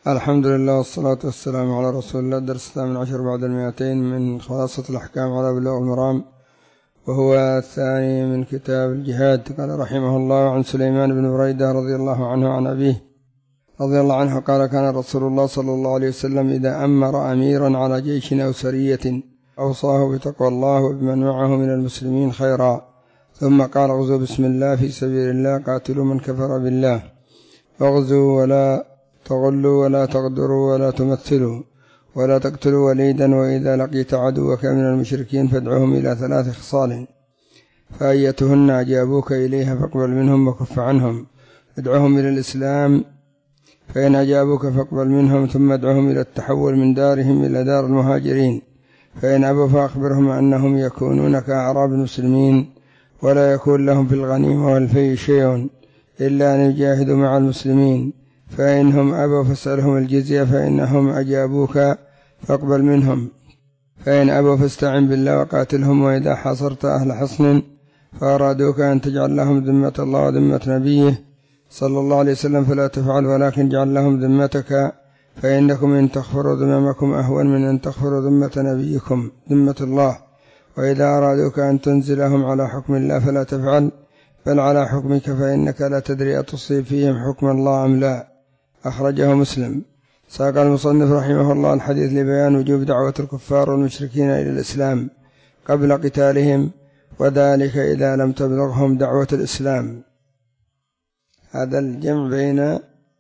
الحمد لله والصلاة والسلام على رسول الله. درس 18 بعد 200 من خلاصة الأحكام على بلوغ المرام، وهو الثاني من كتاب الجهاد. قال رحمه الله: عن سليمان بن بريدة رضي الله عنه عن أبيه رضي الله عنه قال: كان رسول الله صلى الله عليه وسلم إذا أمر أميرا على جيش أو سرية أوصاه بتقوى الله وبمن معه من المسلمين خيرا، ثم قال: اغزوا بسم الله في سبيل الله، قاتلوا من كفر بالله، واغزوا ولا تغلوا ولا تغدروا ولا تمثلوا ولا تقتلوا وليدا، وإذا لقيت عدوك من المشركين فادعهم إلى 3 خصال، فأيتهن أجابوك إليها فاقبل منهم وكف عنهم، ادعهم إلى الإسلام، فإن أجابوك فاقبل منهم، ثم ادعهم إلى التحول من دارهم إلى دار المهاجرين، فإن أبوا فأخبرهم أنهم يكونون كأعراب المسلمين، ولا يكون لهم في الغنيمة والفيء شيء إلا أن يجاهدوا مع المسلمين، فإنهم أبوا فاسألهم الجزية، فإنهم أجابوك فاقبل منهم، فإن أبوا فاستعن بالله وقاتلهم، وإذا حاصرت أهل حصن فأرادوك أن تجعل لهم ذمة الله وذمة نبيه صلى الله عليه وسلم فلا تفعل، ولكن اجعل لهم ذمتك، فإنكم إن تغفروا ذممكم أهون من أن تغفروا ذمة نبيكم ذمة الله، وإذا أرادوك أن تنزلهم على حكم الله فلا تفعل، بل على حكمك، فإنك لا تدري أتصيب فيهم حكم الله أم لا. أخرجه مسلم. ساق المصنف رحمه الله الحديث لبيان وجوب دعوة الكفار والمشركين إلى الإسلام قبل قتالهم، وذلك إذا لم تبلغهم دعوة الإسلام. هذا الجمع بين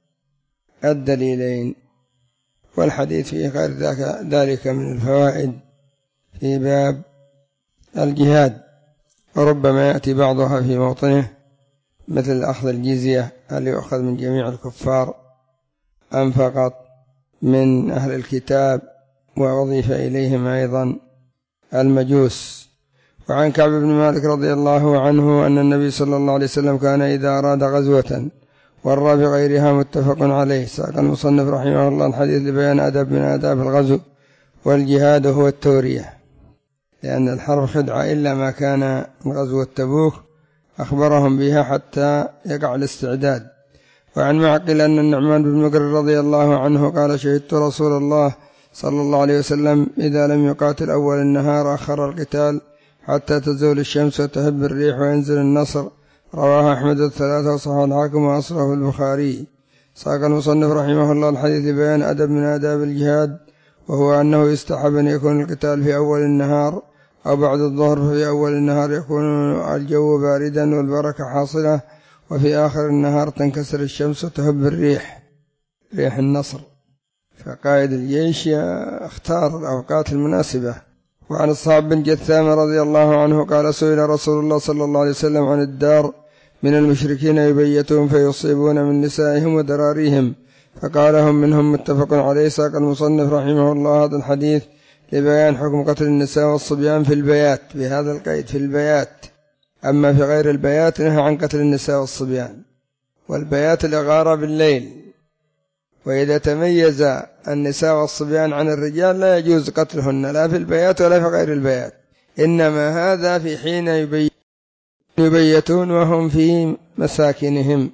الدليلين، والحديث فيه غير ذلك من الفوائد في باب الجهاد، وربما يأتي بعضها في موطنه، مثل أخذ الجزية، هل يؤخذ من جميع الكفار أم فقط من أهل الكتاب، وأضيف إليهم أيضا المجوس. وعن كعب بن مالك رضي الله عنه أن النبي صلى الله عليه وسلم كان إذا أراد غزوة ورى بغيرها، متفق عليه. ساق المصنف رحمه الله الحديث لبيان أدب من آداب الغزو، والجهاد هو التورية، لأن الحرب خدعة إلا ما كان غزوة تبوك أخبرهم بها حتى يقع الاستعداد. وعن معقل أن النعمان بن مقر رضي الله عنه قال: شهدت رسول الله صلى الله عليه وسلم إذا لم يقاتل أول النهار أخر القتال حتى تزول الشمس وتهب الريح وينزل النصر. رواه أحمد الثلاثة وصححه الحاكم وأصله البخاري. ساق المصنف رحمه الله الحديث لبيان أدب من آداب الجهاد، وهو أنه يستحب أن يكون القتال في أول النهار أو بعد الظهر، ففي أول النهار يكون الجو باردا والبركة حاصلة، وفي آخر النهار تنكسر الشمس وتهب الريح، ريح النصر، فقائد الجيش اختار الأوقات المناسبة. وعن الصعب بن جثام رضي الله عنه قال: سئل رسول الله صلى الله عليه وسلم عن الدار من المشركين يبيتون فيصيبون من نسائهم وذراريهم، فقال: هم منهم، متفق عليه. ساق المصنف رحمه الله هذا الحديث لبيان حكم قتل النساء والصبيان في البيات، بهذا القيد في البيات، أما في غير البيات نهى عن قتل النساء والصبيان. والبيات الإغارة بالليل، وإذا تميز النساء والصبيان عن الرجال لا يجوز قتلهن، لا في البيات ولا في غير البيات، إنما هذا في حين يبيتون وهم في مساكنهم،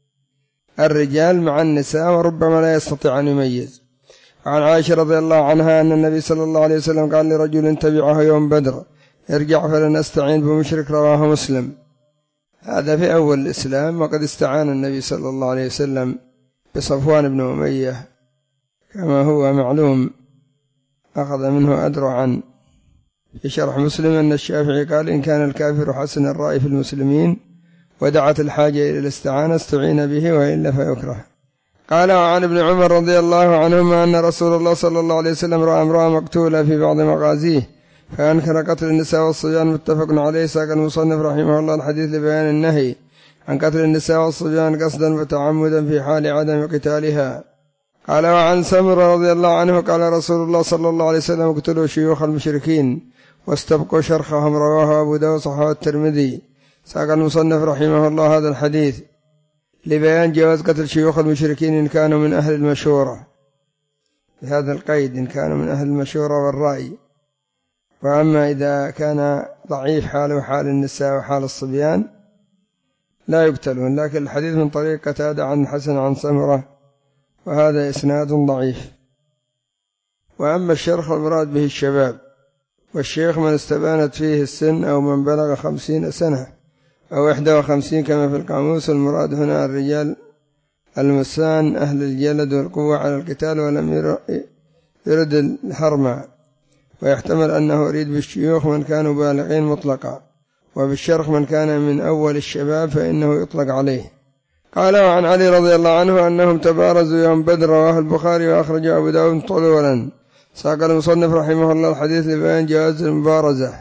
الرجال مع النساء، وربما لا يستطيع أن يميز. عن عائشة رضي الله عنها أن النبي صلى الله عليه وسلم قال لرجل تبعه يوم بدر: ارجع فلنستعين بمشرك. رواه مسلم. هذا في أول الإسلام، وقد استعان النبي صلى الله عليه وسلم بصفوان بن أمية كما هو معلوم، أخذ منه أدرعا. في شرح مسلم أن الشافعي قال: إن كان الكافر حسن الرأي في المسلمين ودعت الحاجة إلى الاستعانة استعين به، وإلا فيكره. قال: وعن ابن عمر رضي الله عنهما أن رسول الله صلى الله عليه وسلم رأى امرأة مقتولة في بعض مغازيه فأنكر قتل النساء والصبيان، متفق عليه. ساق المصنف رحمه الله الحديث لبيان النهي عن قتل النساء والصبيان قصدا وتعمدا في حال عدم قتالها. قال: وعن سمرة رضي الله عنه قال رسول الله صلى الله عليه وسلم: اقتلوا شيوخ المشركين واستبقوا شرخهم. رواه أبو داود وصححه الترمذي. ساق المصنف رحمه الله هذا الحديث لبيان جواز قتل شيوخ المشركين إن كانوا من أهل المشورة، بهذا القيد: إن كانوا من أهل المشورة والرأي. وأما إذا كان ضعيف حاله حال النساء وحال الصبيان لا يقتلون. لكن الحديث من طريق قتادة عن الحسن عن سمرة وهذا إسناد ضعيف. وأما الشرخ المراد به الشباب، والشيخ من استبانت فيه السن أو من بلغ 50 سنة أو 51 كما في القاموس. المراد هنا الرجال المسان أهل الجلد والقوة على القتال ولم يرد الحرمة. ويحتمل أنه يريد بالشيوخ من كانوا بالغين مطلقا، وبالشرخ من كان من أول الشباب فإنه يطلق عليه. قال وعن علي رضي الله عنه أنهم تبارزوا يوم بدر، رواه البخاري وأخرج أبو داود طولا. ساق المصنف رحمه الله الحديث لبيان جواز المبارزة،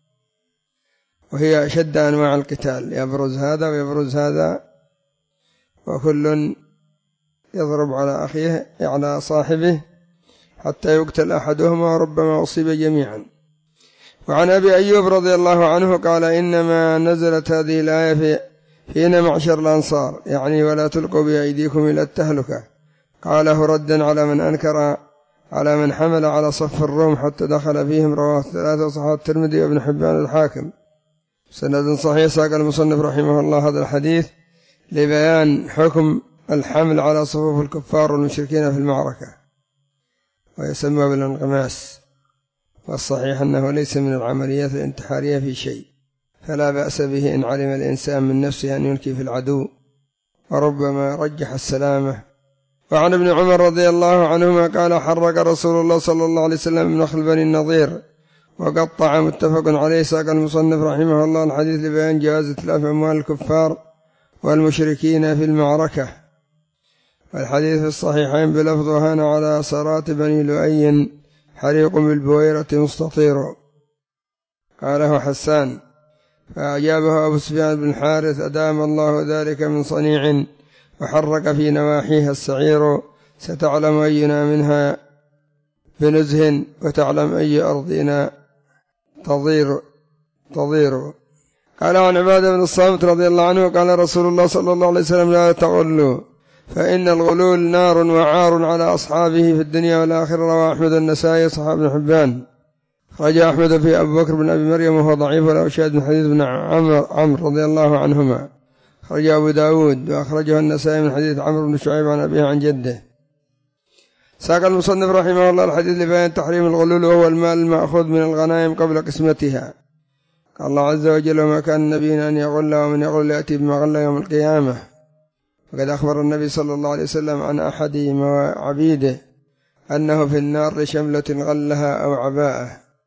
وهي أشد أنواع القتال، يبرز هذا ويبرز هذا، وكل يضرب على أخيه على صاحبه حتى يقتل أحدهما وربما أصيب جميعا. وعن أبي أيوب رضي الله عنه قال إنما نزلت هذه الآية فينا معشر الأنصار، يعني ولا تلقوا بأيديكم إلى التهلكة، قاله ردا على من أنكر على من حمل على صف الروم حتى دخل فيهم. رواه 3 صحابة الترمذي وابن حبان الحاكم سند صحيح. ساق المصنف رحمه الله هذا الحديث لبيان حكم الحمل على صفوف الكفار والمشركين في المعركة، ويسمى بالانغماس. والصحيح أنه ليس من العمليات الانتحارية في شيء، فلا بأس به إن علم الإنسان من نفسه أن يلقي في العدو، وربما رجح السلامة. وعن ابن عمر رضي الله عنهما قال حرق رسول الله صلى الله عليه وسلم من نخل بني النضير وقطع، متفق عليه. ساق المصنف رحمه الله الحديث لبيان جواز إتلاف أموال الكفار والمشركين في المعركة. والحديث في الصحيحين بلفظ هان على صرات بني لؤي حريق بالبويرة مستطير، قاله حسان. فأجابه أبو سفيان بن الحارث أدام الله ذلك من صنيع، وحرك في نواحيها السعير، ستعلم أينا منها بنزه وتعلم أي أرضنا تضير. قال عن عبادة بن الصامت رضي الله عنه قال رسول الله صلى الله عليه وسلم لا تغلوا فإن الغلول نار وعار على أصحابه في الدنيا والآخرة. رواه أحمد النسائي صحابة بن حبان. خرج أحمد في أبو بكر بن أبي مريم وهو ضعيف، وله شاهد من حديث ابن عمرو رضي الله عنهما. خرج أبو داود وأخرجه النسائي من حديث عمرو بن شعيب عن أبيه عن جده. ساق المصنف رحمه الله الحديث لبيان تحريم الغلول، وهو المال المأخوذ من الغنائم قبل قسمتها. قال الله عز وجل وما كان النبي أن يغل، ومن يغل يأتي بما غل يوم القيامة. وقد أخبر النبي صلى الله عليه وسلم عن أحد عبيده أنه في النار لشملة غلها أو عباءه.